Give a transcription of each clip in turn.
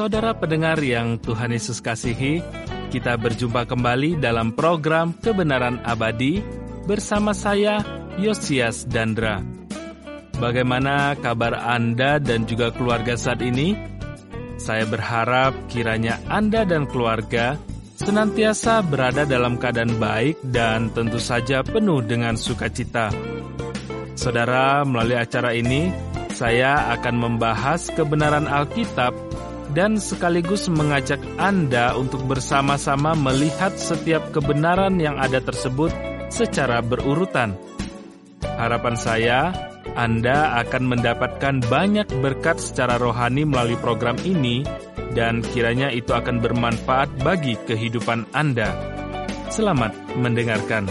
Saudara pendengar yang Tuhan Yesus kasihi, kita berjumpa kembali dalam program Kebenaran Abadi bersama saya, Yosias Dandra. Bagaimana kabar Anda dan juga keluarga saat ini? Saya berharap kiranya Anda dan keluarga senantiasa berada dalam keadaan baik dan tentu saja penuh dengan sukacita. Saudara, melalui acara ini, saya akan membahas kebenaran Alkitab dan sekaligus mengajak Anda untuk bersama-sama melihat setiap kebenaran yang ada tersebut secara berurutan. Harapan saya, Anda akan mendapatkan banyak berkat secara rohani melalui program ini, dan kiranya itu akan bermanfaat bagi kehidupan Anda. Selamat mendengarkan.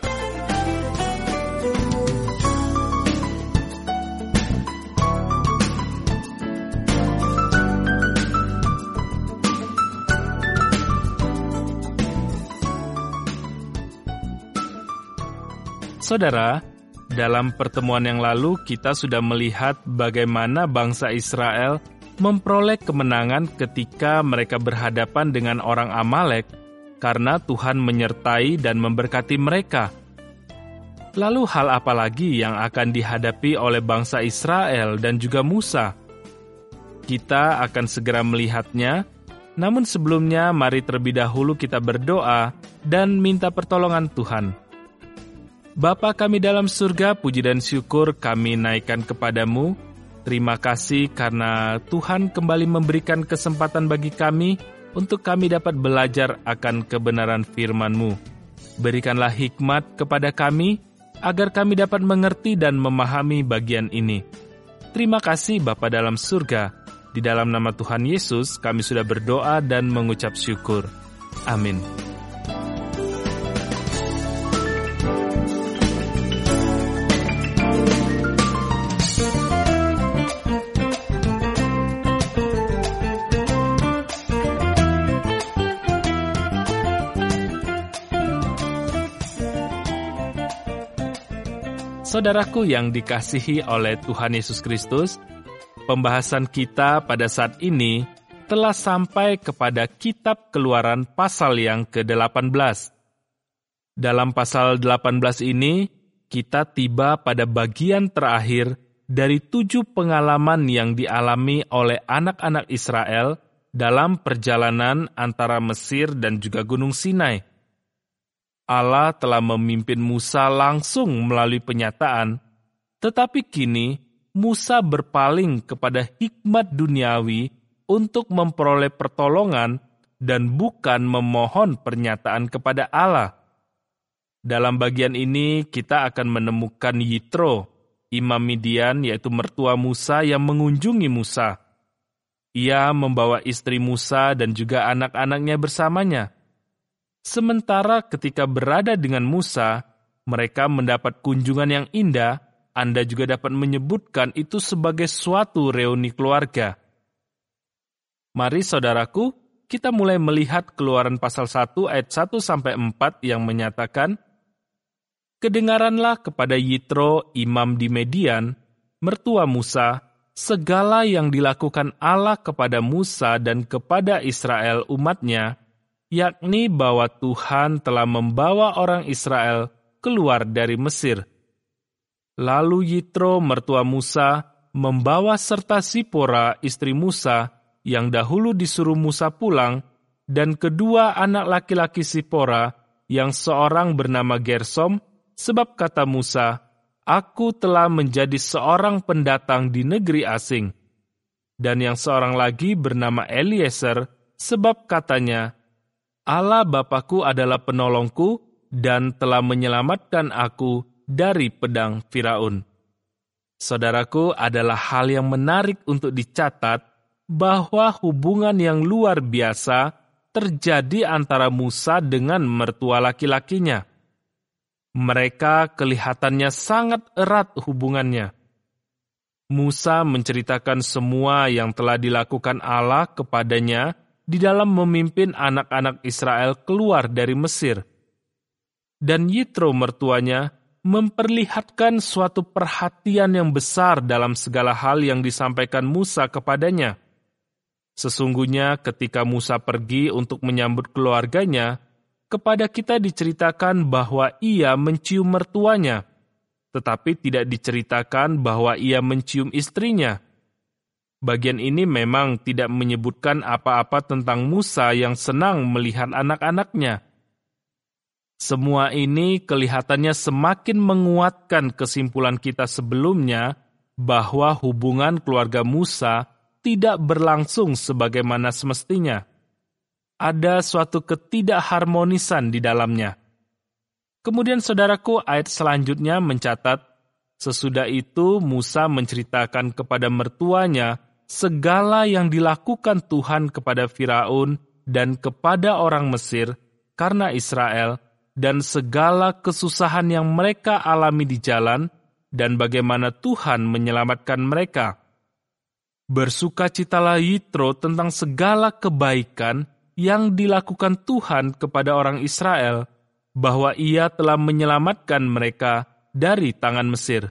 Saudara, dalam pertemuan yang lalu kita sudah melihat bagaimana bangsa Israel memperoleh kemenangan ketika mereka berhadapan dengan orang Amalek karena Tuhan menyertai dan memberkati mereka. Lalu hal apa lagi yang akan dihadapi oleh bangsa Israel dan juga Musa? Kita akan segera melihatnya, namun sebelumnya mari terlebih dahulu kita berdoa dan minta pertolongan Tuhan. Bapa kami dalam surga, puji dan syukur kami naikkan kepadamu. Terima kasih karena Tuhan kembali memberikan kesempatan bagi kami untuk kami dapat belajar akan kebenaran firman-Mu. Berikanlah hikmat kepada kami, agar kami dapat mengerti dan memahami bagian ini. Terima kasih Bapa dalam surga. Di dalam nama Tuhan Yesus kami sudah berdoa dan mengucap syukur. Amin. Saudaraku yang dikasihi oleh Tuhan Yesus Kristus, pembahasan kita pada saat ini telah sampai kepada Kitab Keluaran pasal yang ke-18. Dalam pasal 18 ini, kita tiba pada bagian terakhir dari 7 pengalaman yang dialami oleh anak-anak Israel dalam perjalanan antara Mesir dan juga Gunung Sinai. Allah telah memimpin Musa langsung melalui penyataan, tetapi kini Musa berpaling kepada hikmat duniawi untuk memperoleh pertolongan dan bukan memohon pernyataan kepada Allah. Dalam bagian ini kita akan menemukan Yitro, imam Midian, yaitu mertua Musa yang mengunjungi Musa. Ia membawa istri Musa dan juga anak-anaknya bersamanya. Sementara ketika berada dengan Musa, mereka mendapat kunjungan yang indah. Anda juga dapat menyebutkan itu sebagai suatu reuni keluarga. Mari saudaraku, kita mulai melihat Keluaran pasal 1 ayat 1-4 yang menyatakan, "Kedengaranlah kepada Yitro, imam di Median, mertua Musa, segala yang dilakukan Allah kepada Musa dan kepada Israel umatnya, yakni bahwa Tuhan telah membawa orang Israel keluar dari Mesir. Lalu Yitro mertua Musa membawa serta Sipora istri Musa yang dahulu disuruh Musa pulang, dan kedua anak laki-laki Sipora yang seorang bernama Gersom, sebab kata Musa, aku telah menjadi seorang pendatang di negeri asing. Dan yang seorang lagi bernama Eliezer, sebab katanya, Allah Bapakku adalah penolongku dan telah menyelamatkan aku dari pedang Firaun." Saudaraku, adalah hal yang menarik untuk dicatat bahwa hubungan yang luar biasa terjadi antara Musa dengan mertua laki-lakinya. Mereka kelihatannya sangat erat hubungannya. Musa menceritakan semua yang telah dilakukan Allah kepadanya di dalam memimpin anak-anak Israel keluar dari Mesir. Dan Yitro mertuanya memperlihatkan suatu perhatian yang besar dalam segala hal yang disampaikan Musa kepadanya. Sesungguhnya ketika Musa pergi untuk menyambut keluarganya, kepada kita diceritakan bahwa ia mencium mertuanya, tetapi tidak diceritakan bahwa ia mencium istrinya. Bagian ini memang tidak menyebutkan apa-apa tentang Musa yang senang melihat anak-anaknya. Semua ini kelihatannya semakin menguatkan kesimpulan kita sebelumnya bahwa hubungan keluarga Musa tidak berlangsung sebagaimana semestinya. Ada suatu ketidakharmonisan di dalamnya. Kemudian saudaraku, ayat selanjutnya mencatat, sesudah itu Musa menceritakan kepada mertuanya segala yang dilakukan Tuhan kepada Firaun dan kepada orang Mesir karena Israel, dan segala kesusahan yang mereka alami di jalan, dan bagaimana Tuhan menyelamatkan mereka. Bersukacitalah Yitro tentang segala kebaikan yang dilakukan Tuhan kepada orang Israel, bahwa ia telah menyelamatkan mereka dari tangan Mesir.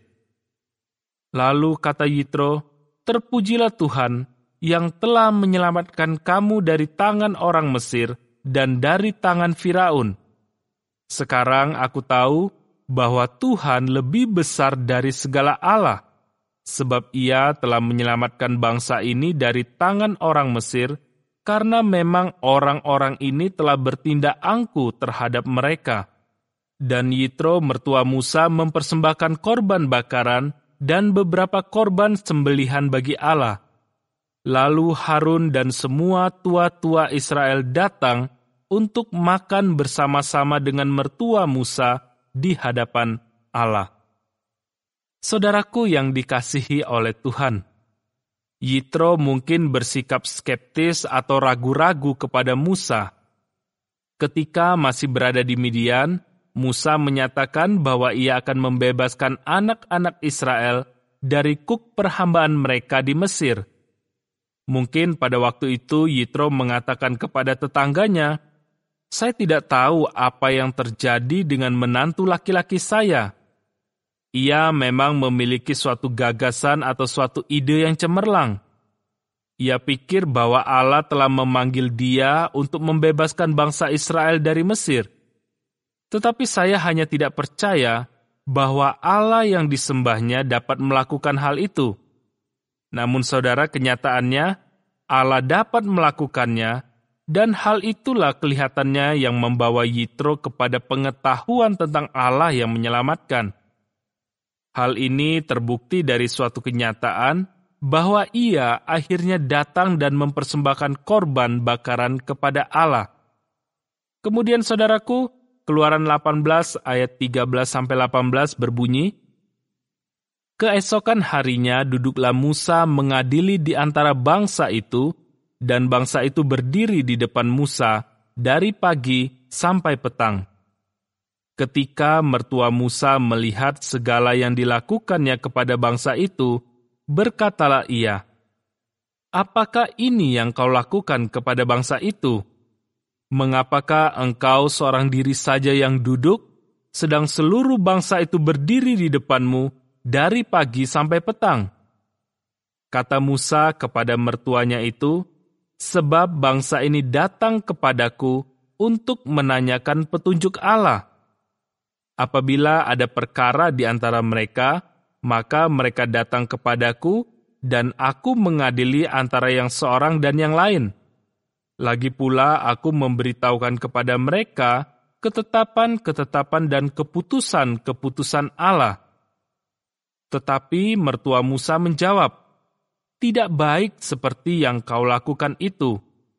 Lalu kata Yitro, terpujilah Tuhan yang telah menyelamatkan kamu dari tangan orang Mesir dan dari tangan Firaun. Sekarang aku tahu bahwa Tuhan lebih besar dari segala Allah, sebab ia telah menyelamatkan bangsa ini dari tangan orang Mesir, karena memang orang-orang ini telah bertindak angkuh terhadap mereka. Dan Yitro mertua Musa mempersembahkan korban bakaran dan beberapa korban sembelihan bagi Allah. Lalu Harun dan semua tua-tua Israel datang untuk makan bersama-sama dengan mertua Musa di hadapan Allah. Saudaraku yang dikasihi oleh Tuhan, Yitro mungkin bersikap skeptis atau ragu-ragu kepada Musa. Ketika masih berada di Midian, Musa menyatakan bahwa ia akan membebaskan anak-anak Israel dari kuk perhambaan mereka di Mesir. Mungkin pada waktu itu Yitro mengatakan kepada tetangganya, "Saya tidak tahu apa yang terjadi dengan menantu laki-laki saya. Ia memang memiliki suatu gagasan atau suatu ide yang cemerlang. Ia pikir bahwa Allah telah memanggil dia untuk membebaskan bangsa Israel dari Mesir. Tetapi saya hanya tidak percaya bahwa Allah yang disembahnya dapat melakukan hal itu. Namun saudara, kenyataannya Allah dapat melakukannya, dan hal itulah kelihatannya yang membawa Yitro kepada pengetahuan tentang Allah yang menyelamatkan. Hal ini terbukti dari suatu kenyataan bahwa ia akhirnya datang dan mempersembahkan korban bakaran kepada Allah. Kemudian saudaraku, Keluaran 18 ayat 13-18 berbunyi, keesokan harinya duduklah Musa mengadili di antara bangsa itu, dan bangsa itu berdiri di depan Musa dari pagi sampai petang. Ketika mertua Musa melihat segala yang dilakukannya kepada bangsa itu, berkatalah ia, "Apakah ini yang kau lakukan kepada bangsa itu? Mengapakah engkau seorang diri saja yang duduk, sedang seluruh bangsa itu berdiri di depanmu dari pagi sampai petang?" Kata Musa kepada mertuanya itu, "Sebab bangsa ini datang kepadaku untuk menanyakan petunjuk Allah. Apabila ada perkara di antara mereka, maka mereka datang kepadaku, dan aku mengadili antara yang seorang dan yang lain. Lagi pula aku memberitahukan kepada mereka ketetapan-ketetapan dan keputusan-keputusan Allah." Tetapi mertua Musa menjawab, "Tidak baik seperti yang kau lakukan itu.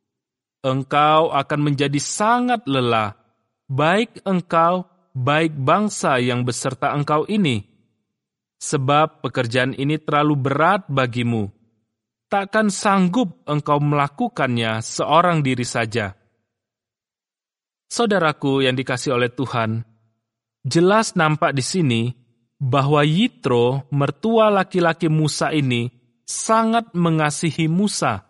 Engkau akan menjadi sangat lelah, baik engkau, baik bangsa yang beserta engkau ini. Sebab pekerjaan ini terlalu berat bagimu. Takkan sanggup engkau melakukannya seorang diri saja." Saudaraku yang dikasihi oleh Tuhan, jelas nampak di sini bahwa Yitro, mertua laki-laki Musa ini, sangat mengasihi Musa.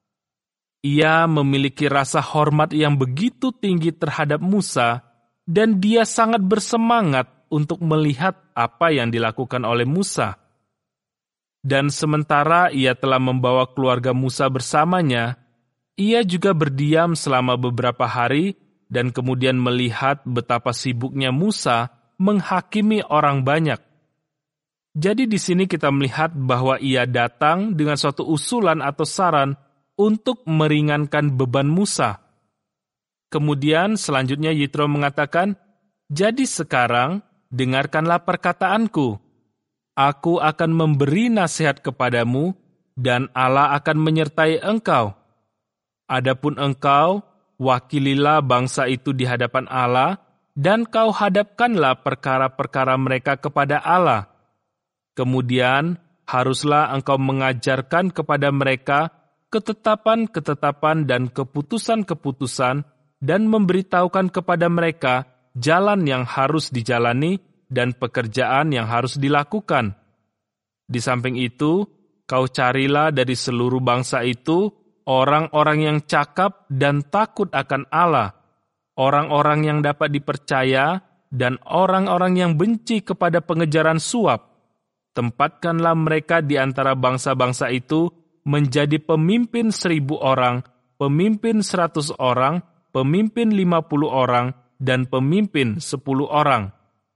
Ia memiliki rasa hormat yang begitu tinggi terhadap Musa, dan dia sangat bersemangat untuk melihat apa yang dilakukan oleh Musa. Dan sementara ia telah membawa keluarga Musa bersamanya, Ia juga berdiam selama beberapa hari dan kemudian melihat betapa sibuknya Musa menghakimi orang banyak. Jadi di sini kita melihat bahwa ia datang dengan suatu usulan atau saran untuk meringankan beban Musa. Kemudian selanjutnya Yitro mengatakan, "Jadi sekarang dengarkanlah perkataanku. Aku akan memberi nasihat kepadamu dan Allah akan menyertai engkau. Adapun engkau, wakililah bangsa itu di hadapan Allah, dan kau hadapkanlah perkara-perkara mereka kepada Allah. Kemudian, haruslah engkau mengajarkan kepada mereka ketetapan-ketetapan dan keputusan-keputusan, dan memberitahukan kepada mereka jalan yang harus dijalani dan pekerjaan yang harus dilakukan. Di samping itu, kau carilah dari seluruh bangsa itu orang-orang yang cakap dan takut akan Allah, orang-orang yang dapat dipercaya, dan orang-orang yang benci kepada pengejaran suap. Tempatkanlah mereka di antara bangsa-bangsa itu menjadi pemimpin 1.000 orang, pemimpin 100 orang, pemimpin 50 orang, dan pemimpin 10 orang.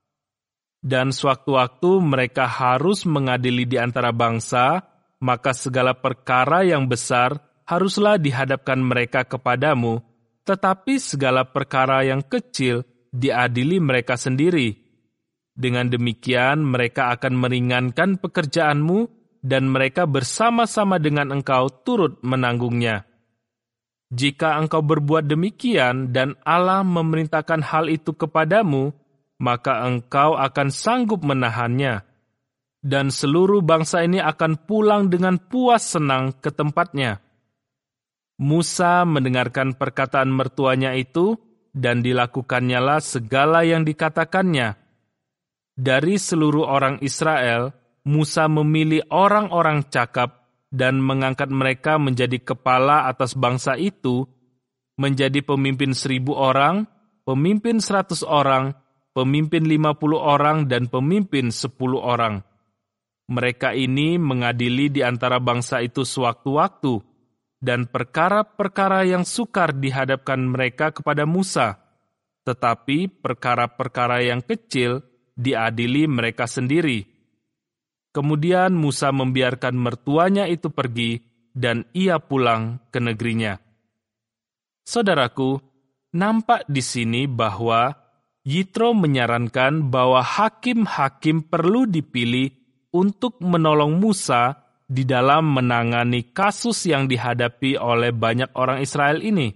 Dan sewaktu-waktu mereka harus mengadili di antara bangsa, maka segala perkara yang besar haruslah dihadapkan mereka kepadamu, tetapi segala perkara yang kecil diadili mereka sendiri. Dengan demikian mereka akan meringankan pekerjaanmu, dan mereka bersama-sama dengan engkau turut menanggungnya. Jika engkau berbuat demikian dan Allah memerintahkan hal itu kepadamu, maka engkau akan sanggup menahannya, dan seluruh bangsa ini akan pulang dengan puas senang ke tempatnya." Musa mendengarkan perkataan mertuanya itu, dan dilakukannya segala yang dikatakannya. Dari seluruh orang Israel, Musa memilih orang-orang cakap dan mengangkat mereka menjadi kepala atas bangsa itu, menjadi pemimpin 1.000 orang, pemimpin 100 orang, pemimpin 50 orang, dan pemimpin 10 orang. Mereka ini mengadili di antara bangsa itu sewaktu-waktu, dan perkara-perkara yang sukar dihadapkan mereka kepada Musa, tetapi perkara-perkara yang kecil diadili mereka sendiri. Kemudian Musa membiarkan mertuanya itu pergi, dan ia pulang ke negerinya. Saudaraku, nampak di sini bahwa Yitro menyarankan bahwa hakim-hakim perlu dipilih untuk menolong Musa di dalam menangani kasus yang dihadapi oleh banyak orang Israel ini.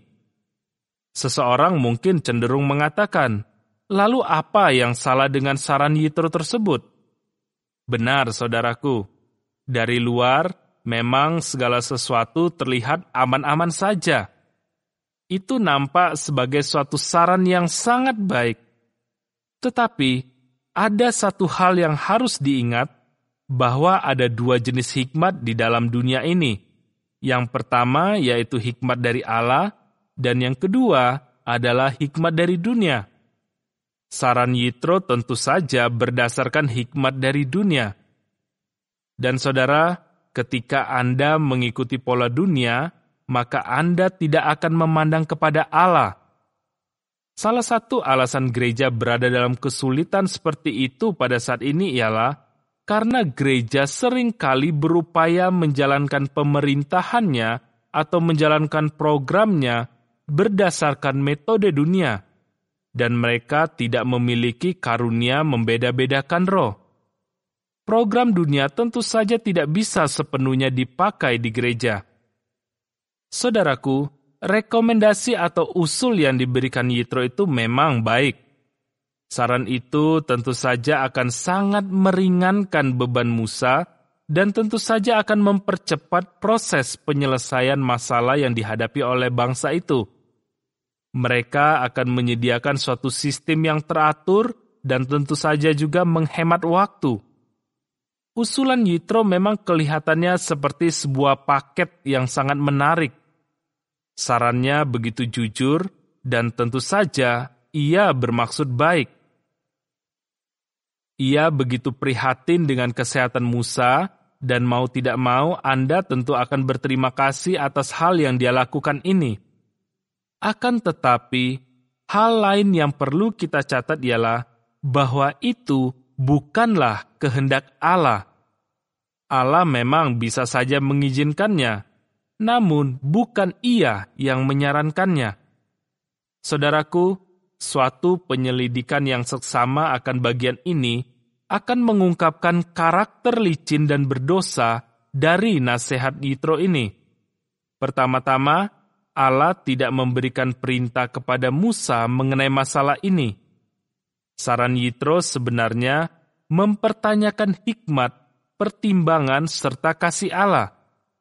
Seseorang mungkin cenderung mengatakan, lalu apa yang salah dengan saran Yitro tersebut? Benar, saudaraku. Dari luar, memang segala sesuatu terlihat aman-aman saja. Itu nampak sebagai suatu saran yang sangat baik. Tetapi, ada satu hal yang harus diingat, bahwa ada dua jenis hikmat di dalam dunia ini. Yang pertama yaitu hikmat dari Allah, dan yang kedua adalah hikmat dari dunia. Saran Yitro tentu saja berdasarkan hikmat dari dunia. Dan saudara, ketika Anda mengikuti pola dunia, maka Anda tidak akan memandang kepada Allah. Salah satu alasan gereja berada dalam kesulitan seperti itu pada saat ini ialah karena gereja seringkali berupaya menjalankan pemerintahannya atau menjalankan programnya berdasarkan metode dunia, dan mereka tidak memiliki karunia membeda-bedakan roh. Program dunia tentu saja tidak bisa sepenuhnya dipakai di gereja. Saudaraku, rekomendasi atau usul yang diberikan Yitro itu memang baik. Saran itu tentu saja akan sangat meringankan beban Musa dan tentu saja akan mempercepat proses penyelesaian masalah yang dihadapi oleh bangsa itu. Mereka akan menyediakan suatu sistem yang teratur dan tentu saja juga menghemat waktu. Usulan Yitro memang kelihatannya seperti sebuah paket yang sangat menarik. Sarannya begitu jujur dan tentu saja ia bermaksud baik. Ia begitu prihatin dengan kesehatan Musa dan mau tidak mau Anda tentu akan berterima kasih atas hal yang Dia lakukan ini. Akan tetapi, hal lain yang perlu kita catat ialah bahwa itu bukanlah kehendak Allah. Allah memang bisa saja mengizinkannya, namun bukan Ia yang menyarankannya. Saudaraku, suatu penyelidikan yang seksama akan bagian ini akan mengungkapkan karakter licin dan berdosa dari nasihat Yitro ini. Pertama-tama, Allah tidak memberikan perintah kepada Musa mengenai masalah ini. Saran Yitro sebenarnya mempertanyakan hikmat, pertimbangan, serta kasih Allah.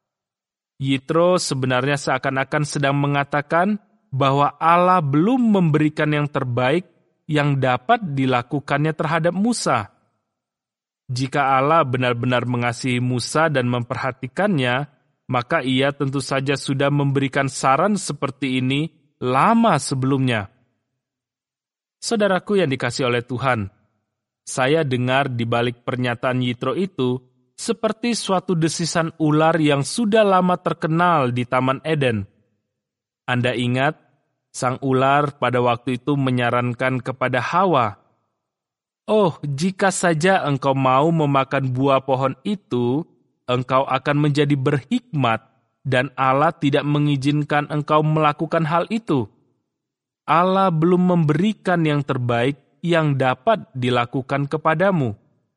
Yitro sebenarnya seakan-akan sedang mengatakan bahwa Allah belum memberikan yang terbaik yang dapat dilakukannya terhadap Musa. Jika Allah benar-benar mengasihi Musa dan memperhatikannya, maka Ia tentu saja sudah memberikan saran seperti ini lama sebelumnya. Saudaraku yang dikasihi oleh Tuhan, saya dengar di balik pernyataan Yitro itu seperti suatu desisan ular yang sudah lama terkenal di Taman Eden. Anda ingat, sang ular pada waktu itu menyarankan kepada Hawa, "Oh, jika saja engkau mau memakan buah pohon itu, engkau akan menjadi berhikmat, dan Allah tidak mengizinkan engkau melakukan hal itu. Allah belum memberikan yang terbaik yang dapat dilakukan kepadamu."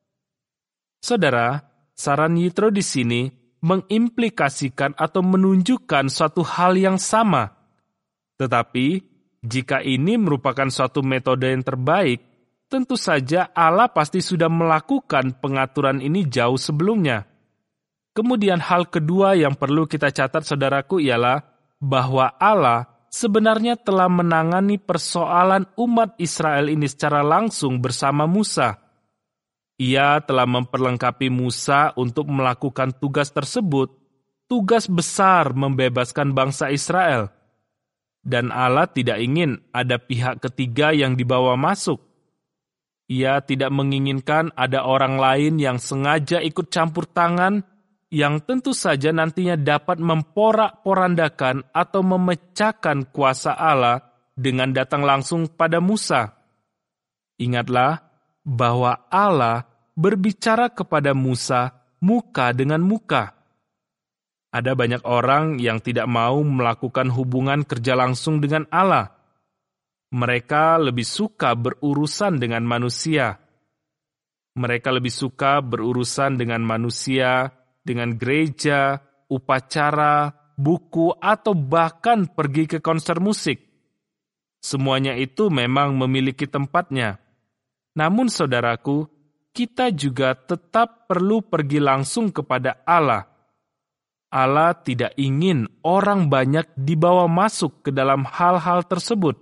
Saudara, saran Yitro di sini mengimplikasikan atau menunjukkan suatu hal yang sama. Tetapi, jika ini merupakan suatu metode yang terbaik, tentu saja Allah pasti sudah melakukan pengaturan ini jauh sebelumnya. Kemudian hal kedua yang perlu kita catat, saudaraku, ialah bahwa Allah sebenarnya telah menangani persoalan umat Israel ini secara langsung bersama Musa. Ia telah memperlengkapi Musa untuk melakukan tugas tersebut, tugas besar membebaskan bangsa Israel. Dan Allah tidak ingin ada pihak ketiga yang dibawa masuk. Ia tidak menginginkan ada orang lain yang sengaja ikut campur tangan, yang tentu saja nantinya dapat memporak-porandakan atau memecahkan kuasa Allah dengan datang langsung pada Musa. Ingatlah bahwa Allah berbicara kepada Musa muka dengan muka. Ada banyak orang yang tidak mau melakukan hubungan kerja langsung dengan Allah. Mereka lebih suka berurusan dengan manusia. Mereka lebih suka berurusan dengan manusia, dengan gereja, upacara, buku, atau bahkan pergi ke konser musik. Semuanya itu memang memiliki tempatnya. Namun saudaraku, kita juga tetap perlu pergi langsung kepada Allah. Allah tidak ingin orang banyak dibawa masuk ke dalam hal-hal tersebut.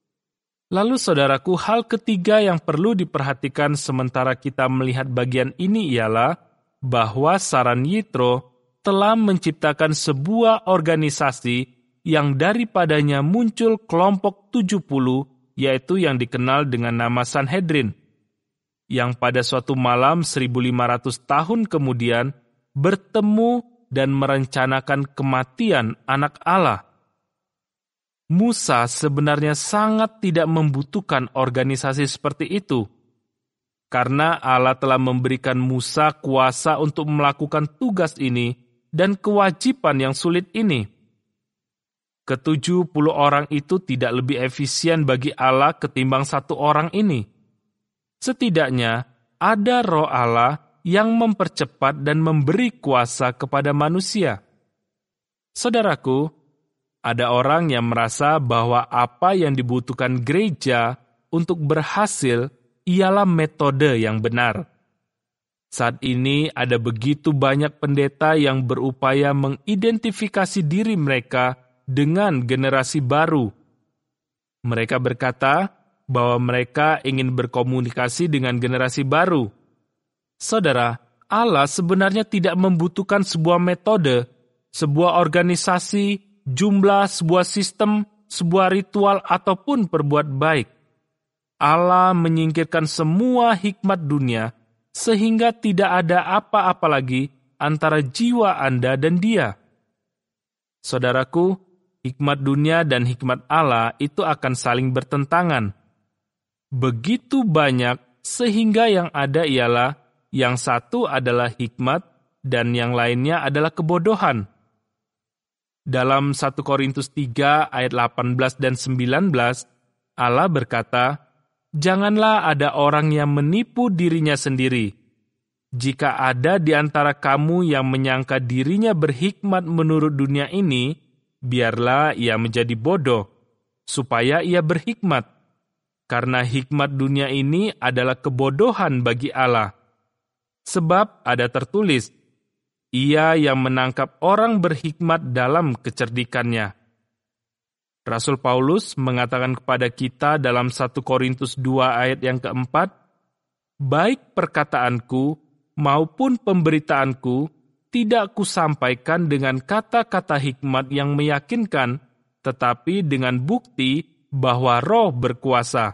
Lalu saudaraku, hal ketiga yang perlu diperhatikan sementara kita melihat bagian ini ialah bahwa saran Yitro telah menciptakan sebuah organisasi yang daripadanya muncul kelompok 70, yaitu yang dikenal dengan nama Sanhedrin, yang pada suatu malam 1500 tahun kemudian bertemu dan merencanakan kematian anak Allah. Musa sebenarnya sangat tidak membutuhkan organisasi seperti itu, karena Allah telah memberikan Musa kuasa untuk melakukan tugas ini dan kewajiban yang sulit ini. Ke-70 orang itu tidak lebih efisien bagi Allah ketimbang satu orang ini. Setidaknya ada roh Allah yang mempercepat dan memberi kuasa kepada manusia. Saudaraku, ada orang yang merasa bahwa apa yang dibutuhkan gereja untuk berhasil ialah metode yang benar. Saat ini ada begitu banyak pendeta yang berupaya mengidentifikasi diri mereka dengan generasi baru. Mereka berkata bahwa mereka ingin berkomunikasi dengan generasi baru. Saudara, Allah sebenarnya tidak membutuhkan sebuah metode, sebuah organisasi, jumlah, sebuah sistem, sebuah ritual, ataupun berbuat baik. Allah menyingkirkan semua hikmat dunia, sehingga tidak ada apa-apa lagi antara jiwa Anda dan Dia. Saudaraku, hikmat dunia dan hikmat Allah itu akan saling bertentangan. Begitu banyak sehingga yang ada ialah yang satu adalah hikmat dan yang lainnya adalah kebodohan. Dalam 1 Korintus 3 ayat 18 dan 19, Allah berkata, "Janganlah ada orang yang menipu dirinya sendiri. Jika ada di antara kamu yang menyangka dirinya berhikmat menurut dunia ini, biarlah ia menjadi bodoh, supaya ia berhikmat. Karena hikmat dunia ini adalah kebodohan bagi Allah. Sebab ada tertulis, Ia yang menangkap orang berhikmat dalam kecerdikannya." Rasul Paulus mengatakan kepada kita dalam 1 Korintus 2 ayat yang keempat, "Baik perkataanku maupun pemberitaanku tidak kusampaikan dengan kata-kata hikmat yang meyakinkan, tetapi dengan bukti bahwa Roh berkuasa."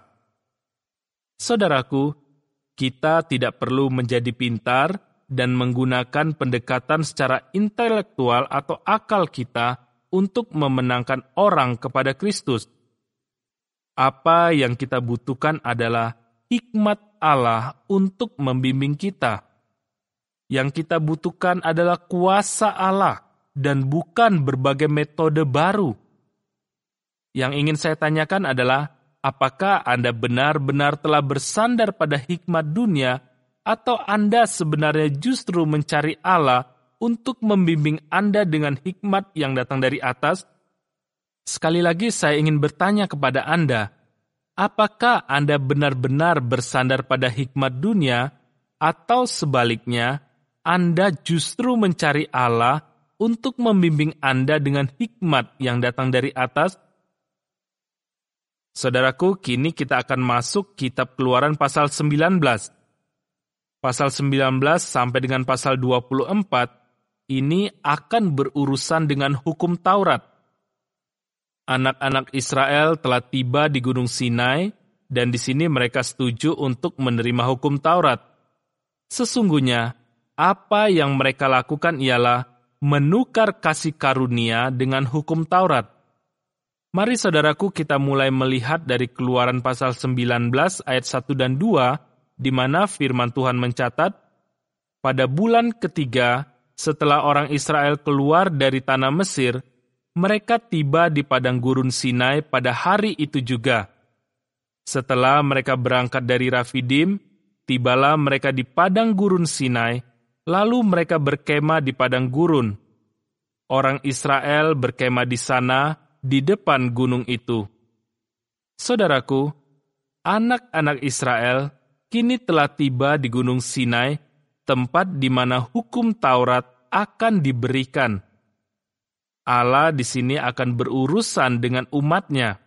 Saudaraku, kita tidak perlu menjadi pintar dan menggunakan pendekatan secara intelektual atau akal kita untuk memenangkan orang kepada Kristus. Apa yang kita butuhkan adalah hikmat Allah untuk membimbing kita. Yang kita butuhkan adalah kuasa Allah dan bukan berbagai metode baru. Yang ingin saya tanyakan adalah, apakah Anda benar-benar telah bersandar pada hikmat dunia atau Anda sebenarnya justru mencari Allah untuk membimbing Anda dengan hikmat yang datang dari atas? Sekali lagi saya ingin bertanya kepada Anda, apakah Anda benar-benar bersandar pada hikmat dunia atau sebaliknya, Anda justru mencari Allah untuk membimbing Anda dengan hikmat yang datang dari atas? Saudaraku, kini kita akan masuk kitab Keluaran pasal 19. Pasal 19 sampai dengan pasal 24 ini akan berurusan dengan hukum Taurat. Anak-anak Israel telah tiba di Gunung Sinai dan di sini mereka setuju untuk menerima hukum Taurat. Sesungguhnya, apa yang mereka lakukan ialah menukar kasih karunia dengan hukum Taurat. Mari saudaraku kita mulai melihat dari Keluaran pasal 19 ayat 1 dan 2, di mana firman Tuhan mencatat, "Pada bulan ketiga setelah orang Israel keluar dari tanah Mesir, mereka tiba di padang gurun Sinai pada hari itu juga. Setelah mereka berangkat dari Rafidim, tibalah mereka di padang gurun Sinai, lalu mereka berkemah di padang gurun. Orang Israel berkemah di sana, di depan gunung itu." Saudaraku, anak-anak Israel kini telah tiba di Gunung Sinai, tempat di mana hukum Taurat akan diberikan. Allah di sini akan berurusan dengan umatnya.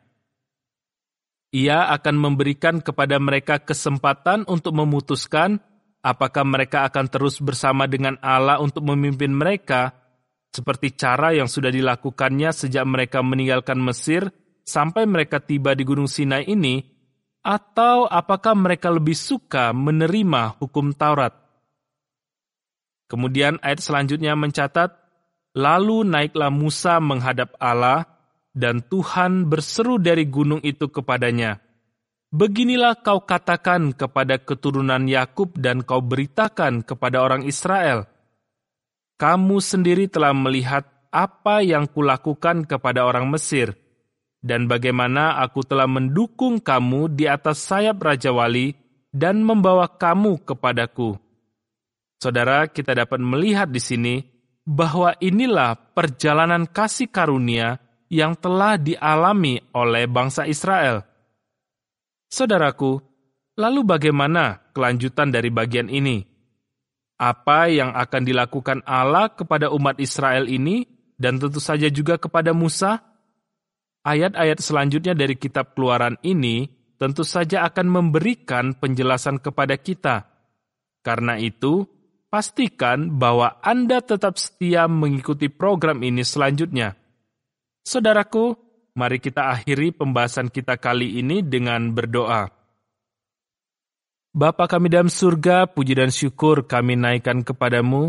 Ia akan memberikan kepada mereka kesempatan untuk memutuskan apakah mereka akan terus bersama dengan Allah untuk memimpin mereka, seperti cara yang sudah dilakukannya sejak mereka meninggalkan Mesir sampai mereka tiba di Gunung Sinai ini, atau apakah mereka lebih suka menerima hukum Taurat. Kemudian ayat selanjutnya mencatat, "Lalu naiklah Musa menghadap Allah, dan Tuhan berseru dari gunung itu kepadanya, 'Beginilah kau katakan kepada keturunan Yakub dan kau beritakan kepada orang Israel, kamu sendiri telah melihat apa yang kulakukan kepada orang Mesir, dan bagaimana aku telah mendukung kamu di atas sayap Raja Wali dan membawa kamu kepadaku.'" Saudara, kita dapat melihat di sini bahwa inilah perjalanan kasih karunia yang telah dialami oleh bangsa Israel. Saudaraku, lalu bagaimana kelanjutan dari bagian ini? Apa yang akan dilakukan Allah kepada umat Israel ini dan tentu saja juga kepada Musa? Ayat-ayat selanjutnya dari kitab Keluaran ini tentu saja akan memberikan penjelasan kepada kita. Karena itu, pastikan bahwa Anda tetap setia mengikuti program ini selanjutnya. Saudaraku, mari kita akhiri pembahasan kita kali ini dengan berdoa. Bapa kami dalam surga, puji dan syukur kami naikkan kepadamu,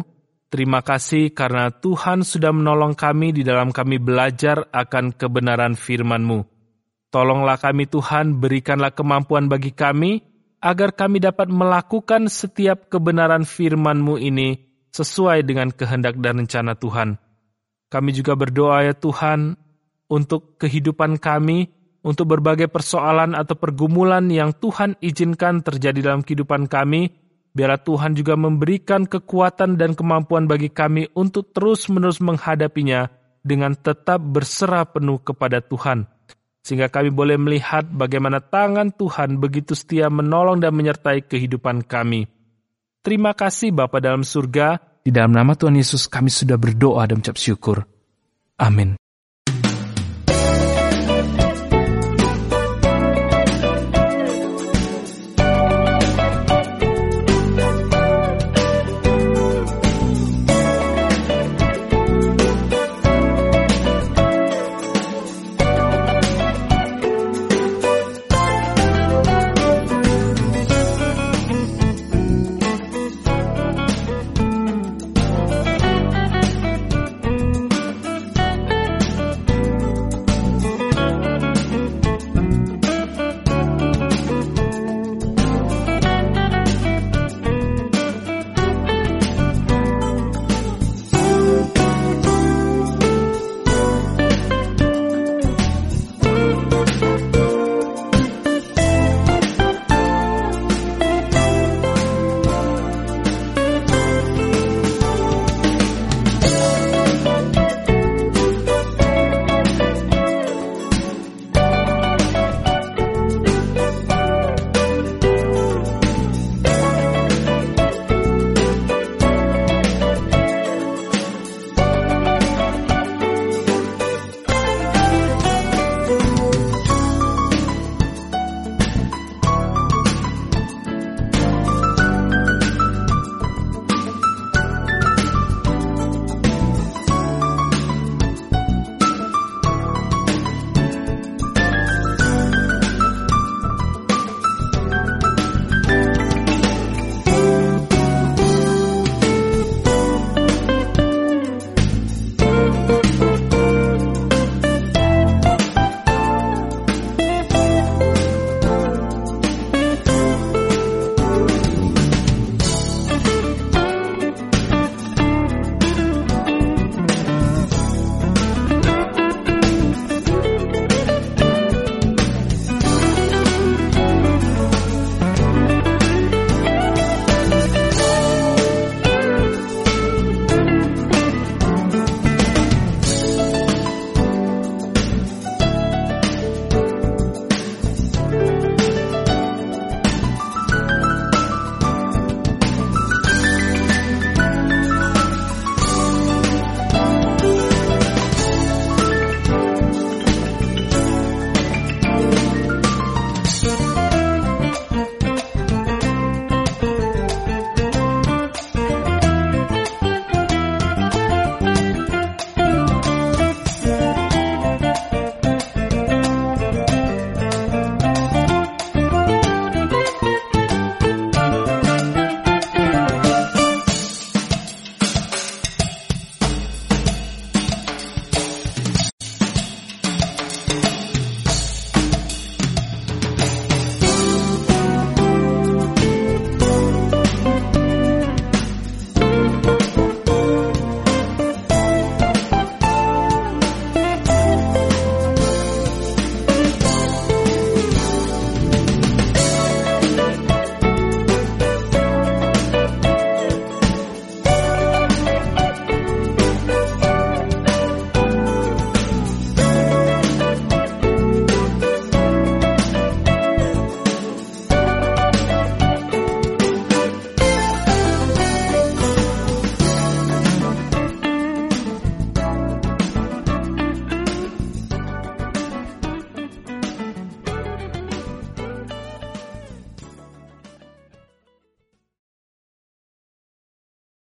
Terima kasih karena Tuhan sudah menolong kami di dalam kami belajar akan kebenaran firman-Mu. Tolonglah kami Tuhan, berikanlah kemampuan bagi kami, agar kami dapat melakukan setiap kebenaran firman-Mu ini sesuai dengan kehendak dan rencana Tuhan. Kami juga berdoa ya Tuhan, untuk kehidupan kami, untuk berbagai persoalan atau pergumulan yang Tuhan izinkan terjadi dalam kehidupan kami, biarlah Tuhan juga memberikan kekuatan dan kemampuan bagi kami untuk terus-menerus menghadapinya dengan tetap berserah penuh kepada Tuhan. Sehingga kami boleh melihat bagaimana tangan Tuhan begitu setia menolong dan menyertai kehidupan kami. Terima kasih Bapa dalam surga, di dalam nama Tuhan Yesus kami sudah berdoa dan mengucap syukur. Amin.